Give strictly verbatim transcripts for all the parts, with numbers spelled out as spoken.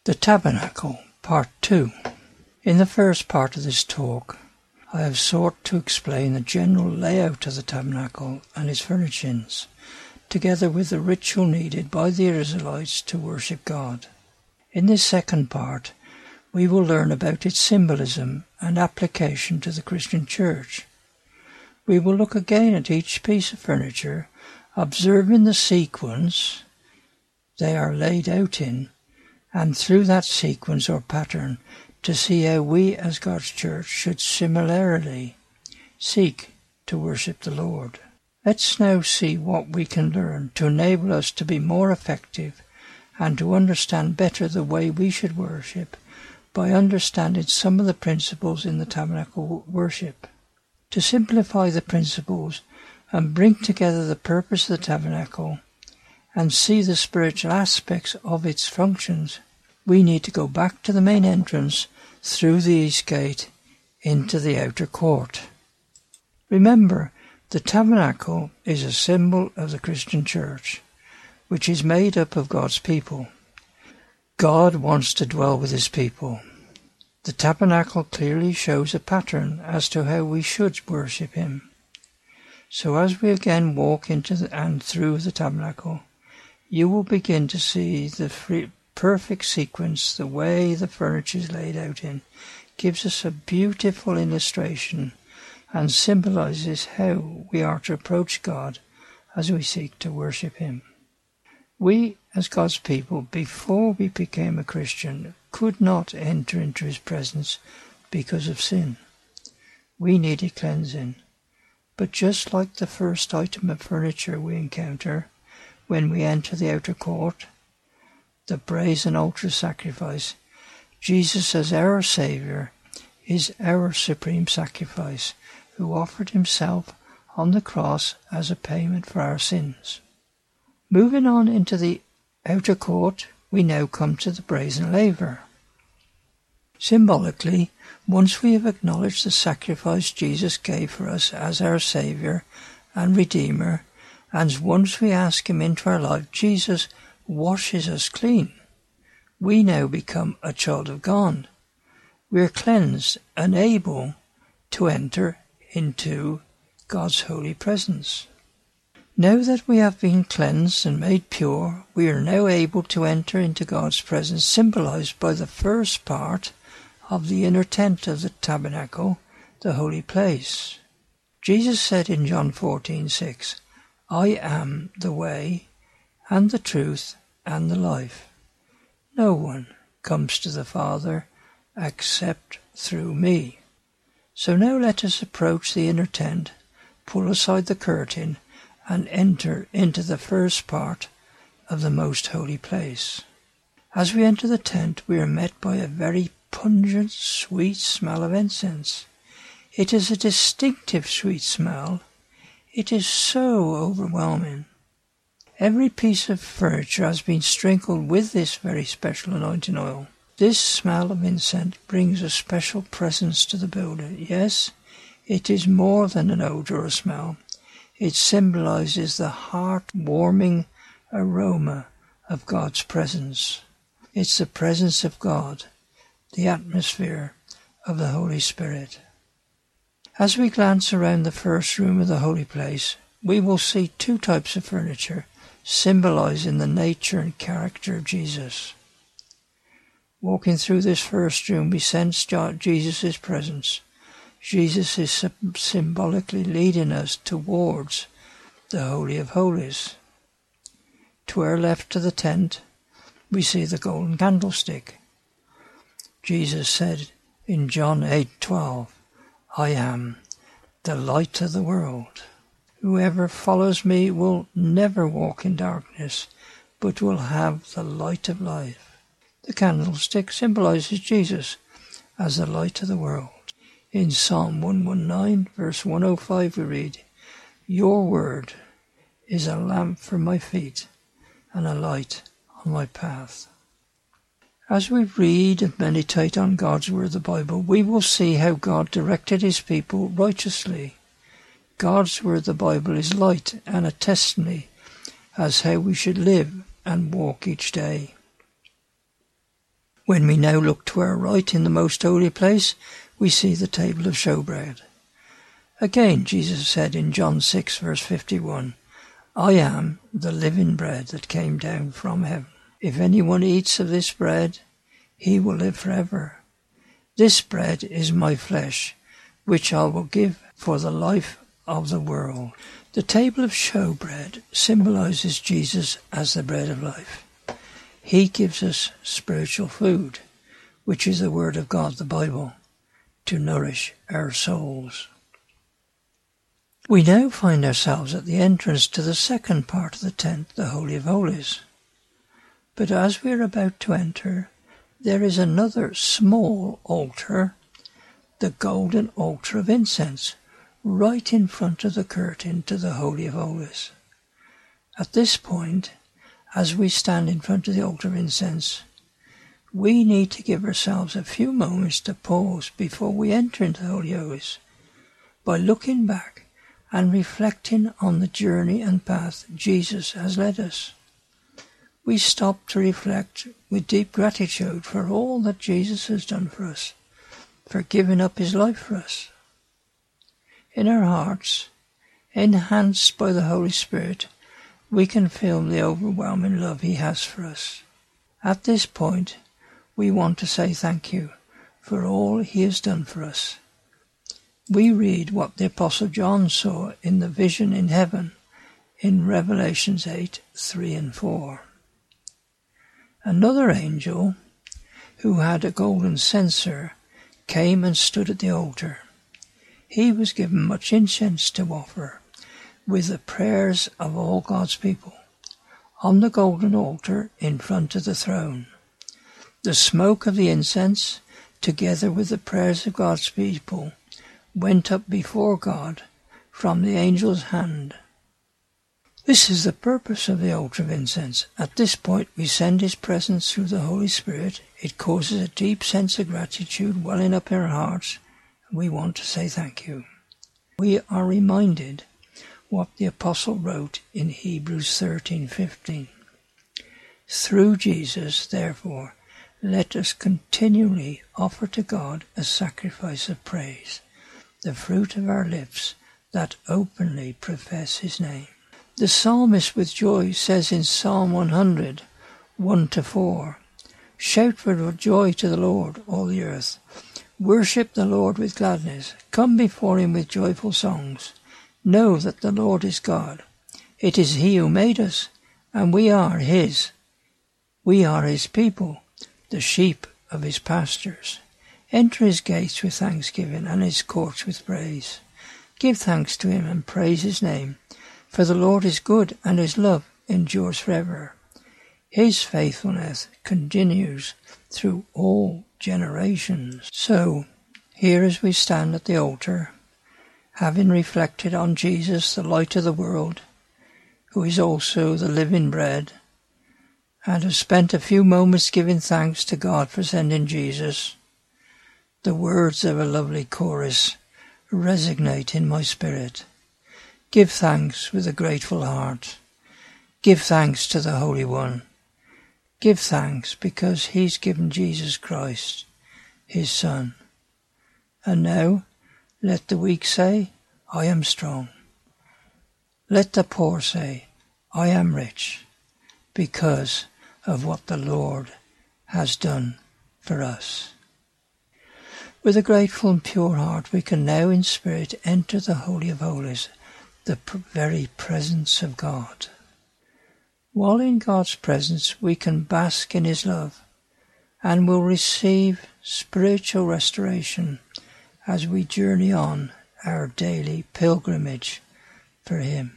The Tabernacle, Part two. In the first part of this talk, I have sought to explain the general layout of the tabernacle and its furnishings, together with the ritual needed by the Israelites to worship God. In this second part, we will learn about its symbolism and application to the Christian Church. We will look again at each piece of furniture, observing the sequence they are laid out in, and through that sequence or pattern to see how we as God's church should similarly seek to worship the Lord. Let's now see what we can learn to enable us to be more effective and to understand better the way we should worship by understanding some of the principles in the tabernacle worship. To simplify the principles and bring together the purpose of the tabernacle and see the spiritual aspects of its functions, we need to go back to the main entrance through the east gate into the outer court. Remember, the tabernacle is a symbol of the Christian Church, which is made up of God's people. God wants to dwell with his people. The tabernacle clearly shows a pattern as to how we should worship him. So as we again walk into the, and through the tabernacle, you will begin to see the free, perfect sequence. The way the furniture is laid out in gives us a beautiful illustration and symbolizes how we are to approach God as we seek to worship him. We, as God's people, before we became a Christian, could not enter into his presence because of sin. We needed cleansing. But just like the first item of furniture we encounter when we enter the outer court, the brazen altar sacrifice, Jesus as our Saviour is our supreme sacrifice, who offered himself on the cross as a payment for our sins. Moving on into the outer court, we now come to the brazen laver. Symbolically, once we have acknowledged the sacrifice Jesus gave for us as our Saviour and Redeemer, and once we ask him into our life, Jesus washes us clean. We now become a child of God. We are cleansed and able to enter into God's holy presence. Now that we have been cleansed and made pure, we are now able to enter into God's presence, symbolized by the first part of the inner tent of the tabernacle, the holy place. Jesus said in John fourteen six, I am the way and the truth and the life. No one comes to the Father except through me. So now let us approach the inner tent, pull aside the curtain, and enter into the first part of the most holy place. As we enter the tent, we are met by a very pungent, sweet smell of incense. It is a distinctive sweet smell. It is so overwhelming. Every piece of furniture has been sprinkled with this very special anointing oil. This smell of incense brings a special presence to the builder. Yes, it is more than an odour or a smell. It symbolizes the heart-warming aroma of God's presence. It's the presence of God, the atmosphere of the Holy Spirit. As we glance around the first room of the holy place, we will see two types of furniture symbolizing the nature and character of Jesus. Walking through this first room, we sense Jesus' presence. Jesus is symbolically leading us towards the Holy of Holies. To our left of the tent, we see the golden candlestick. Jesus said in John eight twelve, I am the light of the world. Whoever follows me will never walk in darkness, but will have the light of life. The candlestick symbolizes Jesus as the light of the world. In Psalm one nineteen, verse one oh five, we read, Your word is a lamp for my feet and a light on my path. As we read and meditate on God's word, the Bible, we will see how God directed his people righteously. God's word, the Bible, is light and a testimony as how we should live and walk each day. When we now look to our right in the most holy place, we see the table of showbread. Again, Jesus said in John six, verse fifty-one, I am the living bread that came down from heaven. If anyone eats of this bread, he will live forever. This bread is my flesh, which I will give for the life of the world. The table of showbread symbolizes Jesus as the bread of life. He gives us spiritual food, which is the Word of God, the Bible, to nourish our souls. We now find ourselves at the entrance to the second part of the tent, the Holy of Holies. But as we are about to enter, there is another small altar, the golden altar of incense, right in front of the curtain to the Holy of Holies. At this point, as we stand in front of the altar of incense, we need to give ourselves a few moments to pause before we enter into the Holy of Holies, by looking back and reflecting on the journey and path Jesus has led us. We stop to reflect with deep gratitude for all that Jesus has done for us, for giving up his life for us. In our hearts, enhanced by the Holy Spirit, we can feel the overwhelming love he has for us. At this point, we want to say thank you for all he has done for us. We read what the Apostle John saw in the vision in heaven in Revelations eight, three and four. Another angel, who had a golden censer, came and stood at the altar. He was given much incense to offer, with the prayers of all God's people, on the golden altar in front of the throne. The smoke of the incense, together with the prayers of God's people, went up before God from the angel's hand. This is the purpose of the altar of incense. At this point we send his presence through the Holy Spirit. It causes a deep sense of gratitude welling up in our hearts, and we want to say thank you. We are reminded what the apostle wrote in Hebrews thirteen fifteen. Through Jesus, therefore, let us continually offer to God a sacrifice of praise, the fruit of our lips that openly profess his name. The psalmist with joy says in Psalm one hundred, one to four, Shout for joy to the Lord, all the earth. Worship the Lord with gladness. Come before him with joyful songs. Know that the Lord is God. It is he who made us, and we are his. We are his people, the sheep of his pastures. Enter his gates with thanksgiving and his courts with praise. Give thanks to him and praise his name, for the Lord is good and his love endures forever. His faithfulness continues through all generations. So, here as we stand at the altar, having reflected on Jesus, the light of the world, who is also the living bread, and have spent a few moments giving thanks to God for sending Jesus, the words of a lovely chorus resonate in my spirit. Give thanks with a grateful heart. Give thanks to the Holy One. Give thanks because he's given Jesus Christ, his Son. And now, let the weak say, I am strong. Let the poor say, I am rich, because of what the Lord has done for us. With a grateful and pure heart, we can now in spirit enter the Holy of Holies, the very presence of God. While in God's presence, we can bask in his love and will receive spiritual restoration as we journey on our daily pilgrimage for him.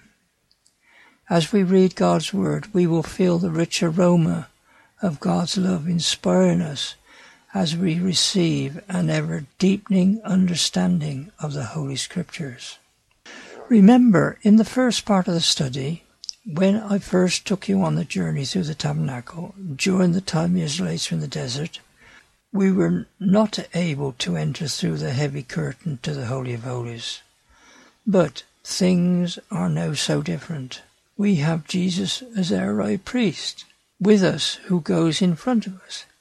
As we read God's word, we will feel the rich aroma of God's love inspiring us as we receive an ever-deepening understanding of the Holy Scriptures. Remember, in the first part of the study, when I first took you on the journey through the tabernacle, during the time the Israelites were in the desert, we were not able to enter through the heavy curtain to the Holy of Holies. But things are now so different. We have Jesus as our high priest with us, who goes in front of us.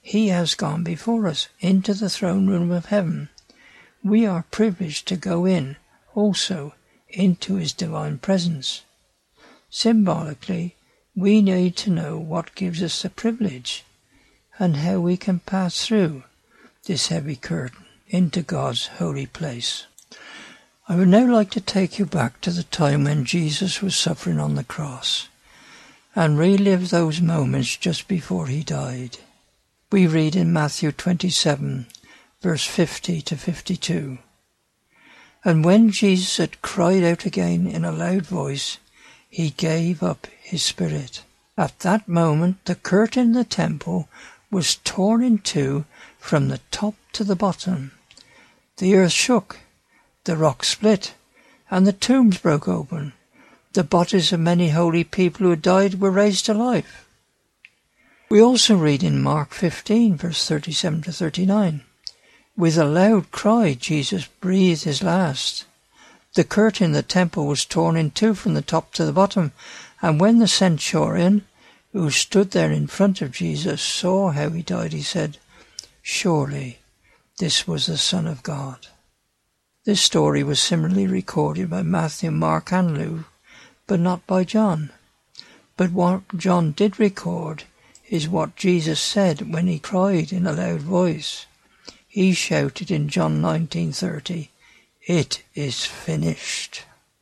He has gone before us into the throne room of heaven. We are privileged to go in also into his divine presence. Symbolically, we need to know what gives us the privilege and how we can pass through this heavy curtain into God's holy place. I would now like to take you back to the time when Jesus was suffering on the cross and relive those moments just before he died. We read in Matthew twenty-seven, verse fifty to fifty-two. And when Jesus had cried out again in a loud voice, he gave up his spirit. At that moment the curtain in the temple was torn in two from the top to the bottom. The earth shook, the rock split, and the tombs broke open. The bodies of many holy people who had died were raised to life. We also read in Mark fifteen, verse thirty-seven to thirty-nine. With a loud cry, Jesus breathed his last. The curtain in the temple was torn in two from the top to the bottom, and when the centurion, who stood there in front of Jesus, saw how he died, he said, "Surely this was the Son of God." This story was similarly recorded by Matthew, Mark and Luke, but not by John. But what John did record is what Jesus said when he cried in a loud voice. He shouted in John nineteen thirty, "It is finished."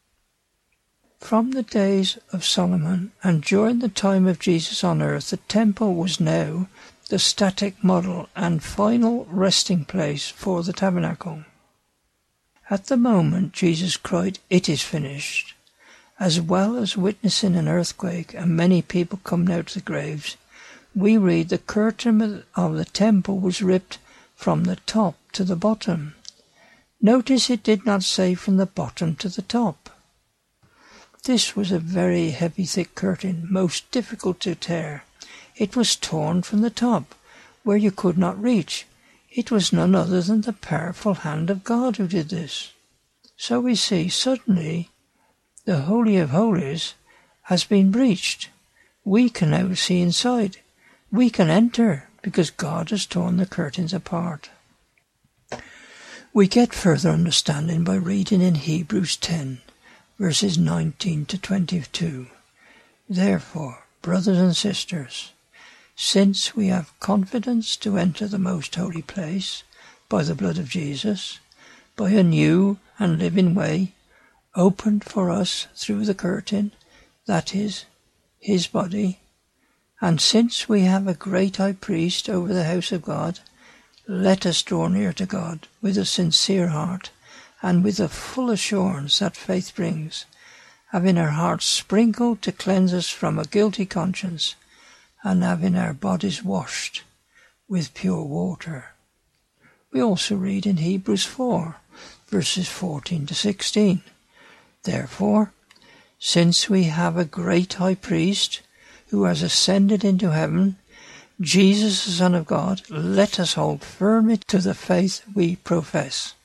From the days of Solomon and during the time of Jesus on earth, the temple was now the static model and final resting place for the tabernacle. At the moment Jesus cried, "It is finished," as well as witnessing an earthquake and many people coming out of the graves, we read the curtain of the temple was ripped from the top to the bottom. Notice it did not say from the bottom to the top. This was a very heavy, thick curtain, most difficult to tear. It was torn from the top, where you could not reach. It was none other than the powerful hand of God who did this. So we see, suddenly, the Holy of Holies has been breached. We can now see inside. We can enter, because God has torn the curtains apart. We get further understanding by reading in Hebrews ten, verses nineteen to twenty-two. Therefore, brothers and sisters, since we have confidence to enter the most holy place by the blood of Jesus, by a new and living way opened for us through the curtain, that is, his body, and since we have a great high priest over the house of God, let us draw near to God with a sincere heart and with the full assurance that faith brings, having our hearts sprinkled to cleanse us from a guilty conscience, and having our bodies washed with pure water. We also read in Hebrews four, verses fourteen to sixteen. Therefore, since we have a great high priest who has ascended into heaven, Jesus the Son of God, let us hold firmly to the faith we profess.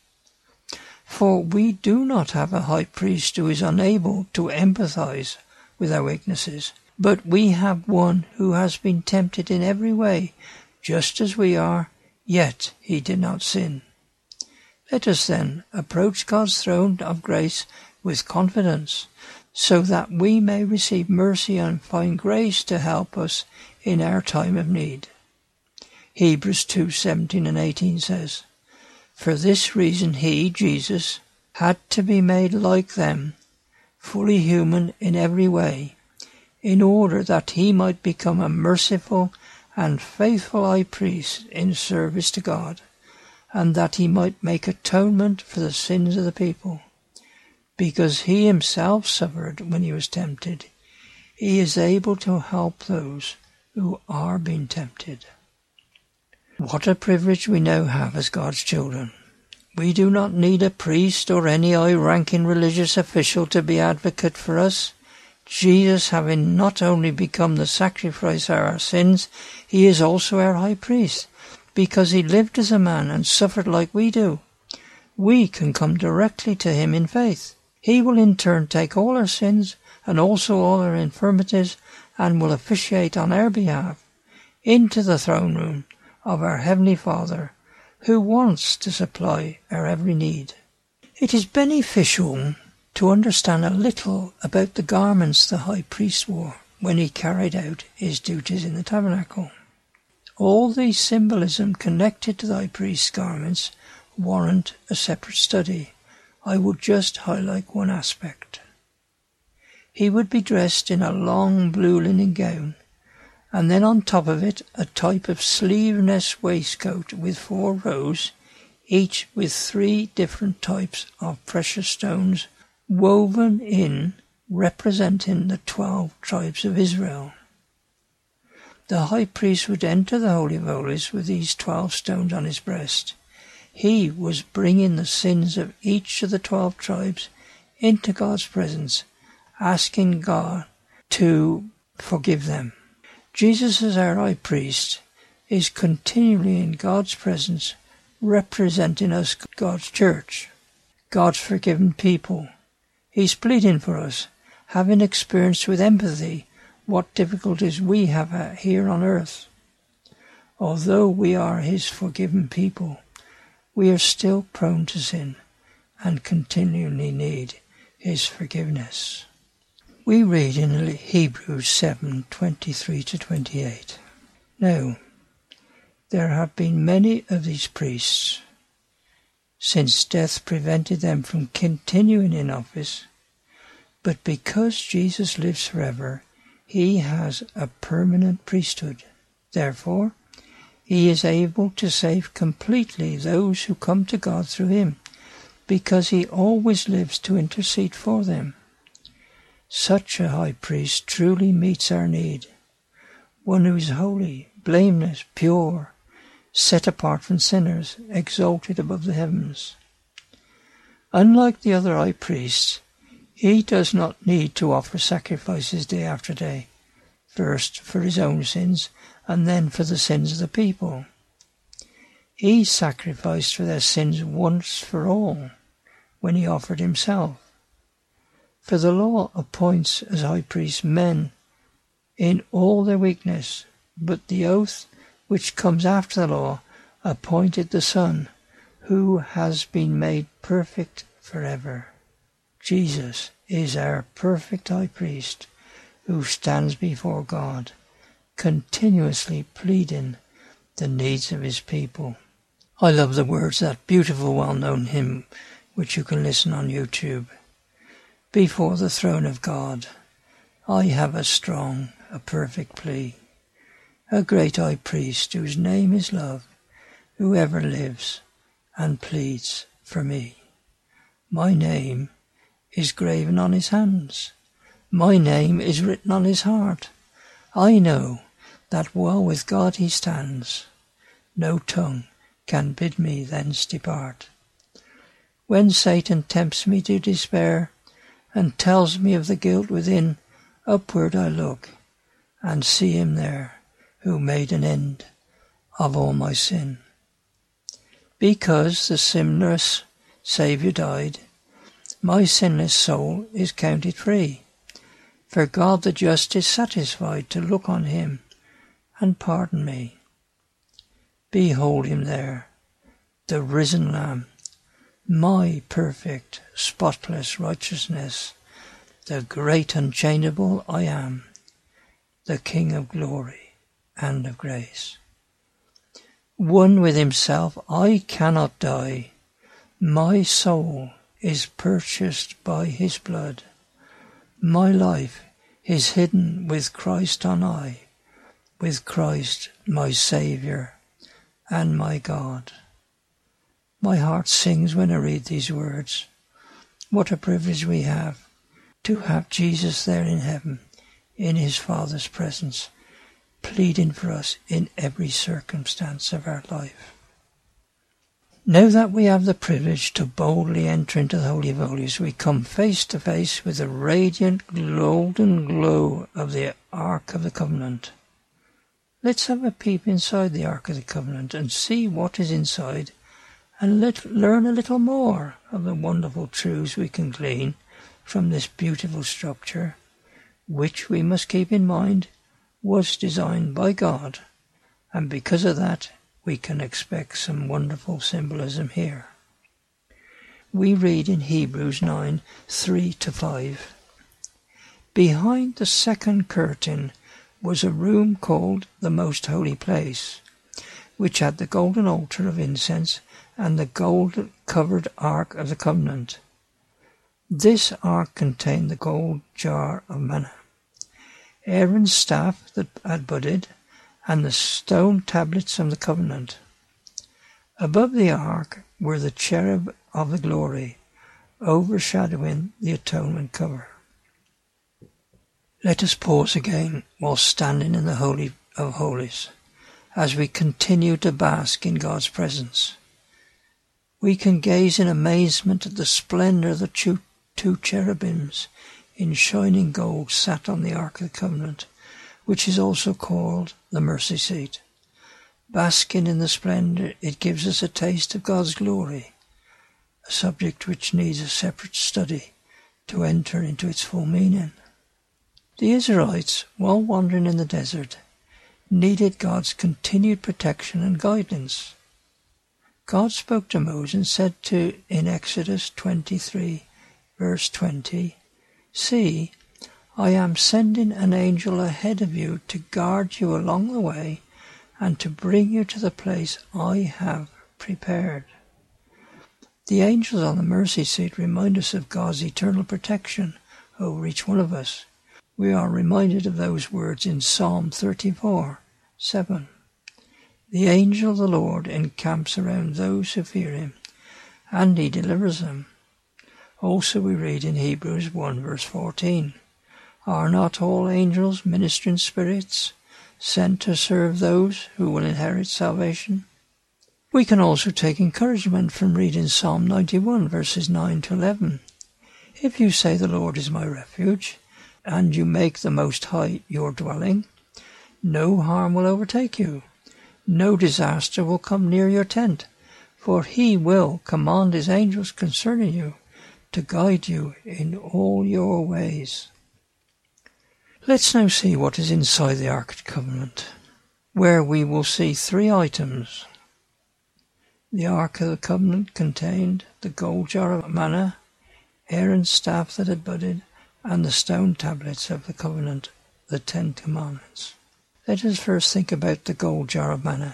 For we do not have a high priest who is unable to empathize with our weaknesses, but we have one who has been tempted in every way, just as we are, yet he did not sin. Let us then approach God's throne of grace with confidence, so that we may receive mercy and find grace to help us in our time of need. Hebrews two seventeen and eighteen says, For this reason he, Jesus, had to be made like them, fully human in every way, in order that he might become a merciful and faithful high priest in service to God, and that he might make atonement for the sins of the people. Because he himself suffered when he was tempted, he is able to help those who are being tempted. What a privilege we now have as God's children. We do not need a priest or any high-ranking religious official to be advocate for us. Jesus, having not only become the sacrifice for our sins, he is also our high priest, because he lived as a man and suffered like we do. We can come directly to him in faith. He will in turn take all our sins and also all our infirmities and will officiate on our behalf into the throne room of our Heavenly Father, who wants to supply our every need. It is beneficial to understand a little about the garments the high priest wore when he carried out his duties in the tabernacle. All the symbolism connected to the high priest's garments warrant a separate study. I would just highlight one aspect. He would be dressed in a long blue linen gown, and then on top of it a type of sleeveless waistcoat with four rows, each with three different types of precious stones woven in, representing the twelve tribes of Israel. The high priest would enter the Holy of Holies with these twelve stones on his breast. He was bringing the sins of each of the twelve tribes into God's presence, asking God to forgive them. Jesus, as our high priest, is continually in God's presence, representing us, God's church, God's forgiven people. He's pleading for us, having experienced with empathy what difficulties we have here on earth. Although we are his forgiven people, we are still prone to sin and continually need his forgiveness. We read in Hebrews seven, twenty-three to twenty-eight. Now, there have been many of these priests, since death prevented them from continuing in office, but because Jesus lives forever, he has a permanent priesthood. Therefore, he is able to save completely those who come to God through him, because he always lives to intercede for them. Such a high priest truly meets our need, one who is holy, blameless, pure, set apart from sinners, exalted above the heavens. Unlike the other high priests, he does not need to offer sacrifices day after day, first for his own sins and then for the sins of the people. He sacrificed for their sins once for all when he offered himself. For the law appoints as high priests men in all their weakness, but the oath which comes after the law appointed the Son, who has been made perfect forever. Jesus is our perfect high priest who stands before God, continuously pleading the needs of his people. I love the words of that beautiful well-known hymn which you can listen on YouTube. Before the throne of God, I have a strong, a perfect plea. A great high priest whose name is love, who ever lives and pleads for me. My name is graven on his hands. My name is written on his heart. I know that while with God he stands, no tongue can bid me thence depart. When Satan tempts me to despair and tells me of the guilt within, upward I look and see him there who made an end of all my sin. Because the sinless Saviour died, my sinless soul is counted free, for God the just is satisfied to look on him and pardon me. Behold him there, the risen Lamb, my perfect, spotless righteousness, the great unchangeable I am, the King of glory and of grace. One with himself I cannot die, my soul is purchased by his blood. My life is hidden with Christ on high, with Christ my Saviour and my God. My heart sings when I read these words. What a privilege we have to have Jesus there in heaven, in his Father's presence, pleading for us in every circumstance of our life. Now that we have the privilege to boldly enter into the Holy of Holies, we come face to face with the radiant golden glow of the Ark of the Covenant. Let's have a peep inside the Ark of the Covenant and see what is inside, and let, learn a little more of the wonderful truths we can glean from this beautiful structure, which we must keep in mind was designed by God, and because of that we can expect some wonderful symbolism here. We read in Hebrews nine, three to five. Behind the second curtain was a room called the Most Holy Place, which had the golden altar of incense and the gold-covered Ark of the Covenant. This ark contained the gold jar of manna, Aaron's staff that had budded, and the stone tablets of the covenant. Above the ark were the cherub of the glory, overshadowing the atonement cover. Let us pause again while standing in the Holy of Holies, as we continue to bask in God's presence. We can gaze in amazement at the splendour of the two, two cherubims in shining gold sat on the Ark of the Covenant, which is also called the mercy seat. Basking in the splendour, it gives us a taste of God's glory, a subject which needs a separate study to enter into its full meaning. The Israelites, while wandering in the desert, needed God's continued protection and guidance. God spoke to Moses and said to in Exodus twenty-three, verse twenty, "See, I am sending an angel ahead of you to guard you along the way and to bring you to the place I have prepared." The angels on the mercy seat remind us of God's eternal protection over each one of us. We are reminded of those words in Psalm thirty-four, seven. The angel of the Lord encamps around those who fear him, and he delivers them. Also we read in Hebrews one, verse fourteen, "Are not all angels ministering spirits sent to serve those who will inherit salvation?" We can also take encouragement from reading Psalm ninety-one, verses nine to eleven. "If you say the Lord is my refuge, and you make the Most High your dwelling, no harm will overtake you, no disaster will come near your tent, for he will command his angels concerning you to guide you in all your ways." Let's now see what is inside the Ark of the Covenant, where we will see three items. The Ark of the Covenant contained the gold jar of manna, Aaron's staff that had budded, and the stone tablets of the covenant, the Ten Commandments. Let us first think about the gold jar of manna.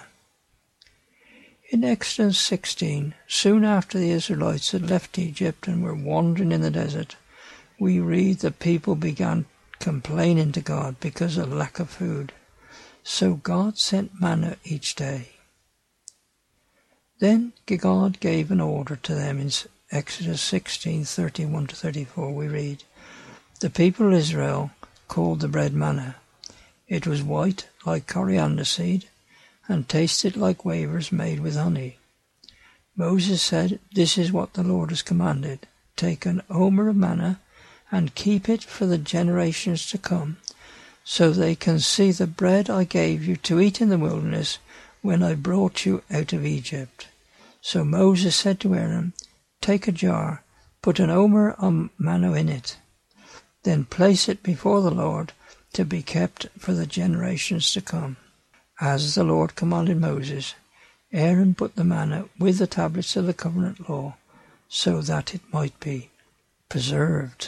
In Exodus sixteen, soon after the Israelites had left Egypt and were wandering in the desert, we read the people began complaining to God because of lack of food. So God sent manna each day. Then God gave an order to them in Exodus sixteen, thirty-one to thirty-four. We read, "The people of Israel called the bread manna. It was white like coriander seed, and tasted like wafers made with honey. Moses said, 'This is what the Lord has commanded. Take an omer of manna and keep it for the generations to come, so they can see the bread I gave you to eat in the wilderness when I brought you out of Egypt.' So Moses said to Aaron, 'Take a jar, put an omer of manna in it. Then place it before the Lord to be kept for the generations to come.' As the Lord commanded Moses, Aaron put the manna with the tablets of the covenant law, so that it might be preserved."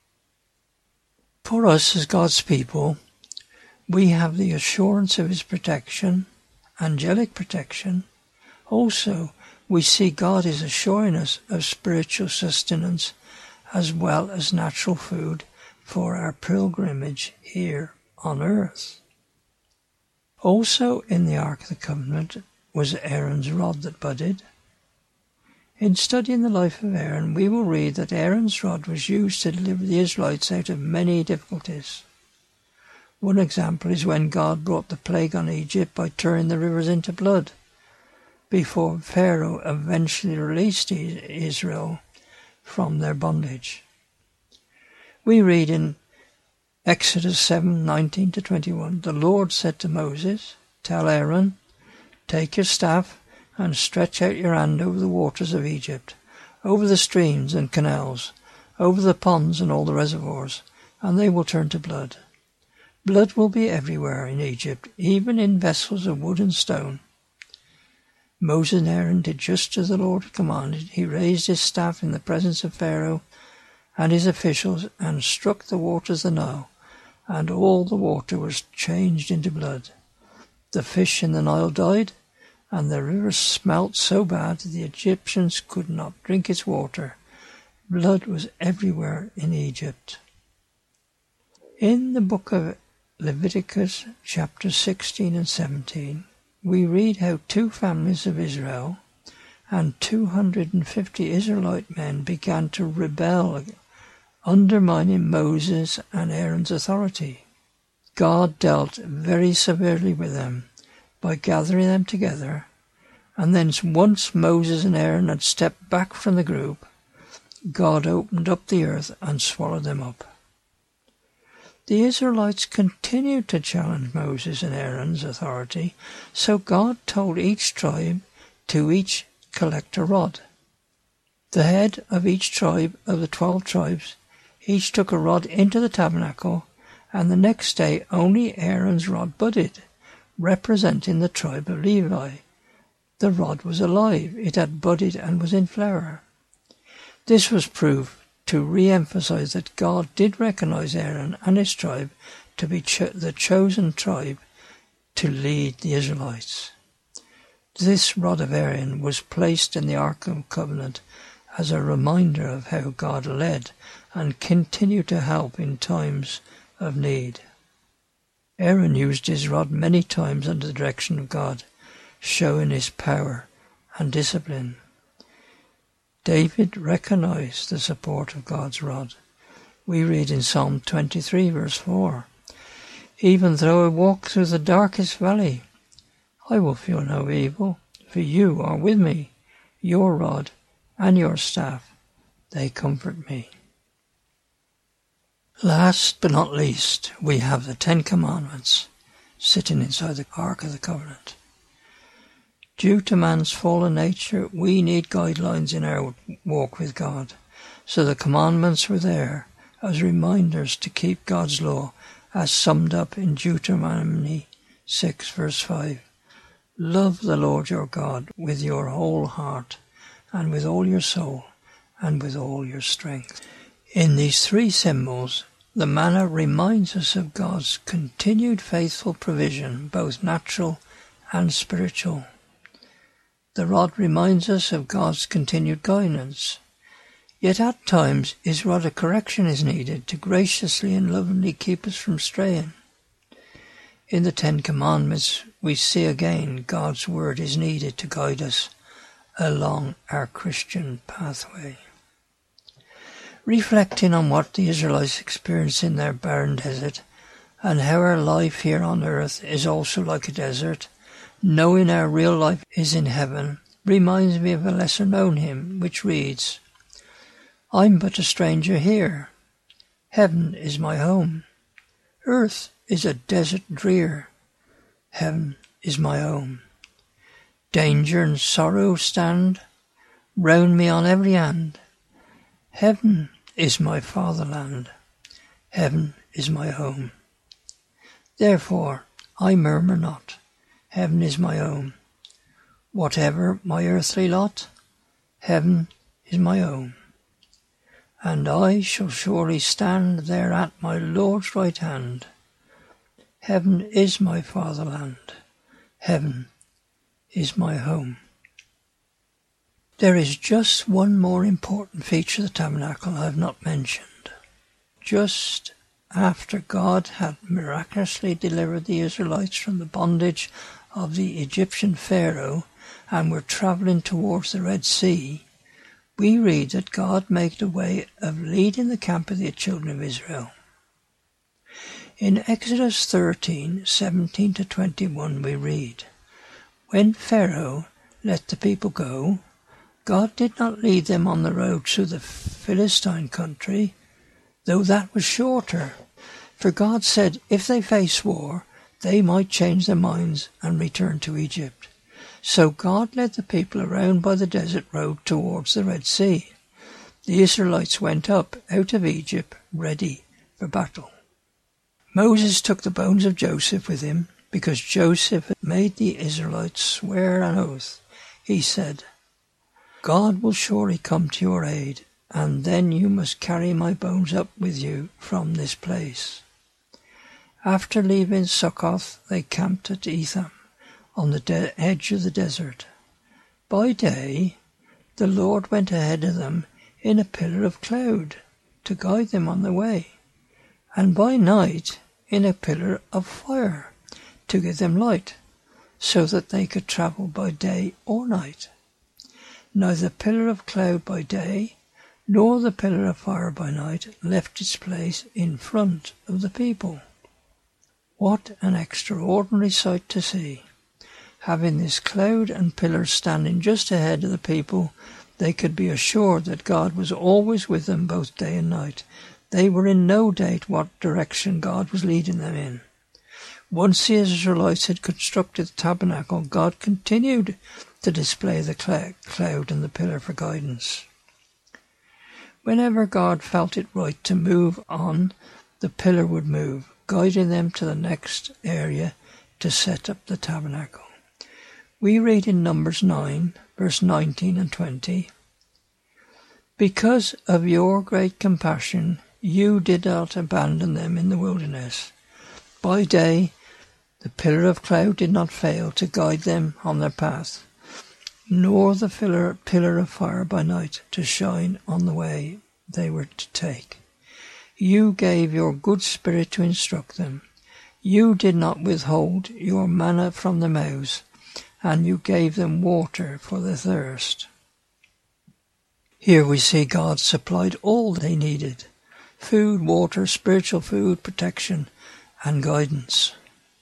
For us as God's people, we have the assurance of his protection, angelic protection. Also, we see God is assuring us of spiritual sustenance as well as natural food for our pilgrimage here on earth. Also in the Ark of the Covenant was Aaron's rod that budded. In studying the life of Aaron, we will read that Aaron's rod was used to deliver the Israelites out of many difficulties. One example is when God brought the plague on Egypt by turning the rivers into blood, before Pharaoh eventually released Israel from their bondage. We read in Exodus seven, nineteen to twenty-one, "The Lord said to Moses, 'Tell Aaron, take your staff and stretch out your hand over the waters of Egypt, over the streams and canals, over the ponds and all the reservoirs, and they will turn to blood. Blood will be everywhere in Egypt, even in vessels of wood and stone. Moses and Aaron did just as the Lord had commanded. He raised his staff in the presence of Pharaoh and his officials and struck the waters of the Nile, and all the water was changed into blood. The fish in the Nile died, and the river smelt so bad that the Egyptians could not drink its water. Blood was everywhere in Egypt. In the book of Leviticus, chapter sixteen and seventeen, we read how two families of Israel and two hundred fifty Israelite men began to rebel, undermining Moses and Aaron's authority. God dealt very severely with them by gathering them together, and then once Moses and Aaron had stepped back from the group, God opened up the earth and swallowed them up. The Israelites continued to challenge Moses and Aaron's authority, so God told each tribe to each collect a rod. The head of each tribe of the twelve tribes each took a rod into the tabernacle, and the next day only Aaron's rod budded, representing the tribe of Levi. The rod was alive, it had budded and was in flower. This was proof to re-emphasize that God did recognize Aaron and his tribe to be cho- the chosen tribe to lead the Israelites. This rod of Aaron was placed in the Ark of Covenant as a reminder of how God led and continued to help in times of need. Aaron used his rod many times under the direction of God, showing his power and discipline. David recognized the support of God's rod. We read in Psalm twenty-three, verse four, "Even though I walk through the darkest valley, I will fear no evil, for you are with me. Your rod and your staff, they comfort me." Last but not least, we have the Ten Commandments sitting inside the Ark of the Covenant. Due to man's fallen nature, we need guidelines in our walk with God, so the commandments were there as reminders to keep God's law, as summed up in Deuteronomy six, verse five. Love the Lord your God with your whole heart, and with all your soul, and with all your strength. In these three symbols, the manna reminds us of God's continued faithful provision, both natural and spiritual. The rod reminds us of God's continued guidance. Yet at times his rod of correction is needed to graciously and lovingly keep us from straying. In the Ten Commandments we see again God's word is needed to guide us along our Christian pathway. Reflecting on what the Israelites experienced in their barren desert, and how our life here on earth is also like a desert, knowing our real life is in heaven, reminds me of a lesser-known hymn which reads, "I'm but a stranger here. Heaven is my home. Earth is a desert drear. Heaven is my home. Danger and sorrow stand round me on every hand. Heaven is my fatherland. Heaven is my home. Therefore I murmur not. Heaven is my home. Whatever my earthly lot, heaven is my home. And I shall surely stand there at my Lord's right hand. Heaven is my fatherland. Heaven is my home." There is just one more important feature of the tabernacle I have not mentioned. Just after God had miraculously delivered the Israelites from the bondage of the Egyptian Pharaoh and were travelling towards the Red Sea, we read that God made a way of leading the camp of the children of Israel. In Exodus thirteen, seventeen to twenty-one we read, "When Pharaoh let the people go, God did not lead them on the road through the Philistine country, though that was shorter. For God said if they face war, they might change their minds and return to Egypt. So God led the people around by the desert road towards the Red Sea. The Israelites went up out of Egypt ready for battle. Moses took the bones of Joseph with him because Joseph had made the Israelites swear an oath. he said, God will surely come to your aid, and then you must carry my bones up with you from this place. After leaving Succoth, they camped at Etham, on the de- edge of the desert. By day, the Lord went ahead of them in a pillar of cloud to guide them on the way, and by night in a pillar of fire to give them light, so that they could travel by day or night. Neither pillar of cloud by day nor the pillar of fire by night left its place in front of the people. What an extraordinary sight to see! Having this cloud and pillar standing just ahead of the people, they could be assured that God was always with them both day and night. They were in no doubt what direction God was leading them in. Once the Israelites had constructed the tabernacle, God continued to display the cloud and the pillar for guidance. Whenever God felt it right to move on, the pillar would move, guiding them to the next area to set up the tabernacle. We read in Numbers nine, verse nineteen and twenty, Because of your great compassion, you did not abandon them in the wilderness. By day, the pillar of cloud did not fail to guide them on their path, nor the pillar, pillar of fire by night to shine on the way they were to take. You gave your good spirit to instruct them. You did not withhold your manna from their mouths, and you gave them water for their thirst. Here we see God supplied all they needed: food, water, spiritual food, protection, and guidance.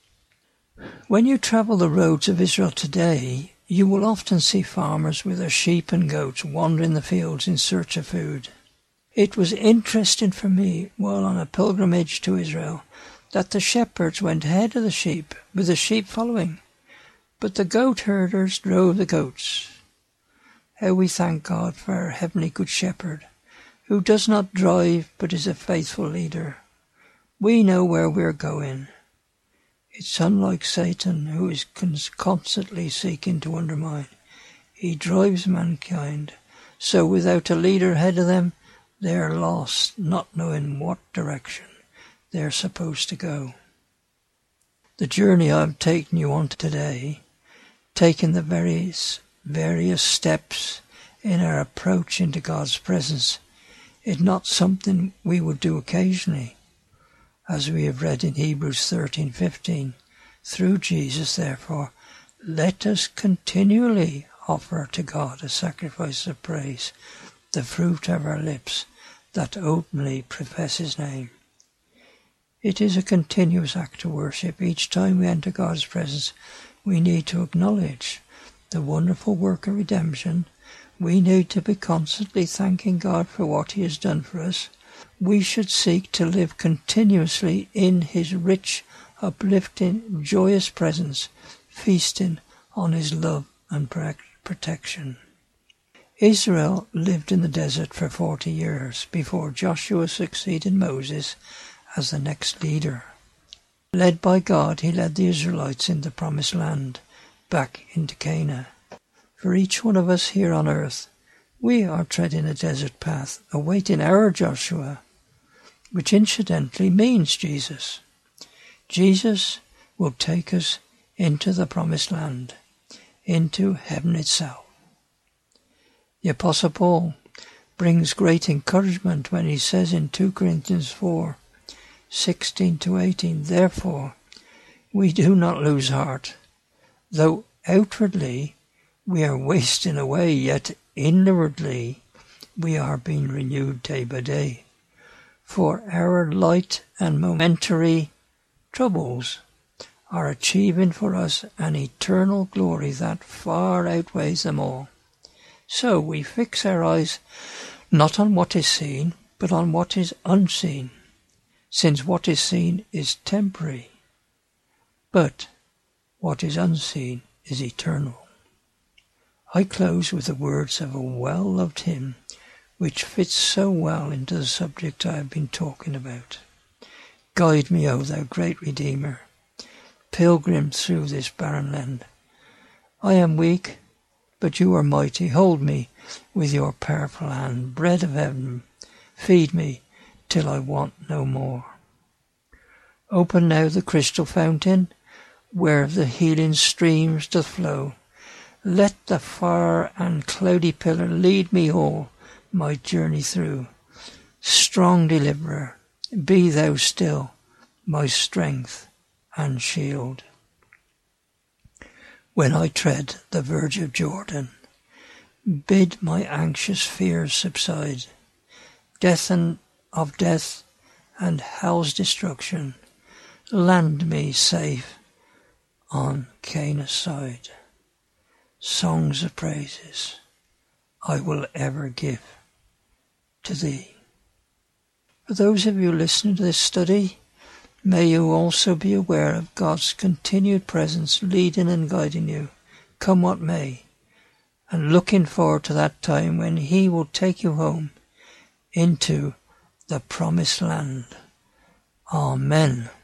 When you travel the roads of Israel today, you will often see farmers with their sheep and goats wandering the fields in search of food. It was interesting for me, while on a pilgrimage to Israel, that the shepherds went ahead of the sheep, with the sheep following, but the goat herders drove the goats. How we thank God for our heavenly Good Shepherd, who does not drive but is a faithful leader. We know where we're going. It's unlike Satan, who is constantly seeking to undermine. He drives mankind, so without a leader ahead of them, they're lost, not knowing what direction they're supposed to go. The journey I've taken you on today, taking the various, various steps in our approach into God's presence, is not something we would do occasionally. As we have read in Hebrews thirteen fifteen, through Jesus, therefore, let us continually offer to God a sacrifice of praise, the fruit of our lips, that openly profess his name. It is a continuous act of worship. Each time we enter God's presence, we need to acknowledge the wonderful work of redemption. We need to be constantly thanking God for what he has done for us. We should seek to live continuously in his rich, uplifting, joyous presence, feasting on his love and protection. Israel lived in the desert for forty years before Joshua succeeded Moses as the next leader. Led by God, he led the Israelites into the promised land, back into Canaan. For each one of us here on earth, we are treading a desert path, awaiting our Joshua, which incidentally means Jesus. Jesus will take us into the promised land, into heaven itself. The Apostle Paul brings great encouragement when he says in two Corinthians four, sixteen to eighteen, Therefore we do not lose heart, though outwardly we are wasting away, yet inwardly we are being renewed day by day. For our light and momentary troubles are achieving for us an eternal glory that far outweighs them all. So we fix our eyes not on what is seen, but on what is unseen, since what is seen is temporary, but what is unseen is eternal. I close with the words of a well-loved hymn which fits so well into the subject I have been talking about. Guide me, O thou great Redeemer, pilgrim through this barren land. I am weak, but you are mighty. Hold me with your powerful hand. Bread of heaven, feed me till I want no more. Open now the crystal fountain, where the healing streams doth flow. Let the fire and cloudy pillar lead me all my journey through. Strong deliverer, be thou still my strength and shield. When I tread the verge of Jordan, bid my anxious fears subside. Death and of death and hell's destruction, land me safe on Canaan's side. Songs of praises I will ever give to thee. For those of you listening to this study, may you also be aware of God's continued presence leading and guiding you, come what may, and looking forward to that time when he will take you home into the promised land. Amen.